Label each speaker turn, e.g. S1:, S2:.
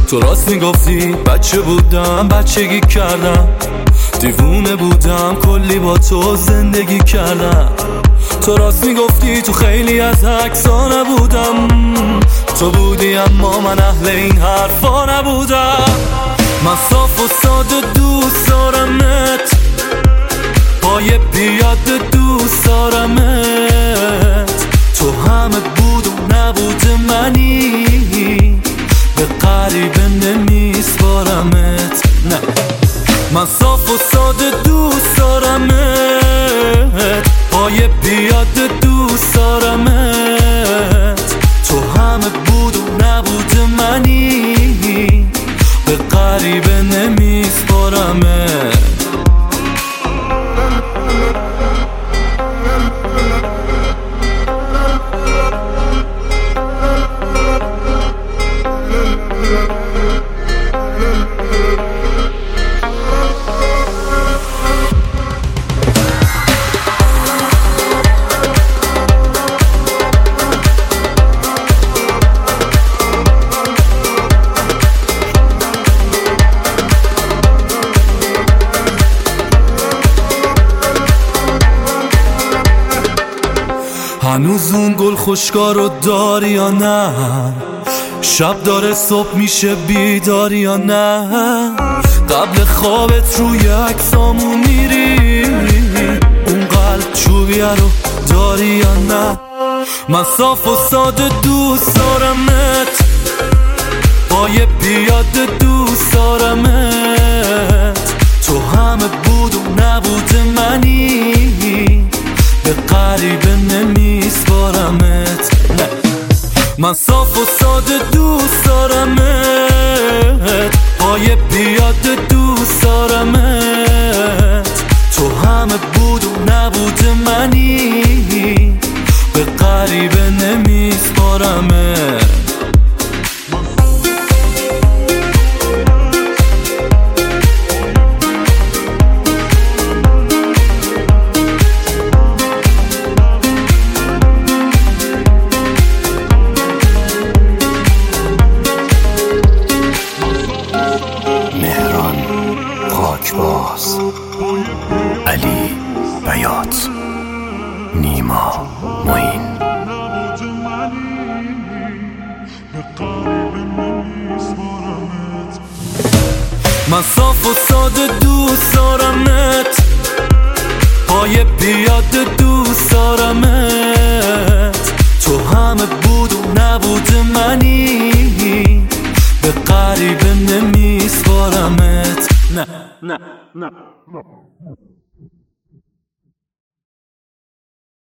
S1: تو راست میگفتی بچه بودم، بچگی کردم، دیوونه بودم، کلی با تو زندگی کردم. تو راست میگفتی تو خیلی از عکسا نبودم، تو بودی اما من اهل این حرفا نبودم. من صاف و ساده دوست دارمت، پای پیاده دوست دارمت، تو همه بود و نبود منی، به غریبه نمیسپارمت. نه من صاف و ساده دوست دارمت، پای پیاده دوست دارمت، تو همه بود و نبود منی، به غریبه نمیسپارمت. هنوز اون گل خوشگاه رو داری یا نه؟ شب داره صبح میشه بیداری یا نه؟ قبل خوابت روی عکسامون میری، اون قلب چوبیه رو داری یا نه؟ من صاف و ساده دوست دارمت، پای پیاده دوست دارمت، تو همه بود و نبود منی، به غریبه نمیسپارمت. نه من صاف و ساده دوست دارمت، پای پیاده دوست دارمت، تو همه بود و نبود منی، به غریبه نمیسپارمت.
S2: باز علی بیات، نیما معین.
S1: من صاف و ساده دوست دارمت، پای پیاده دوست دارمت، تو همه بود و نبود منی، به غریبه نمیسپارمت. نه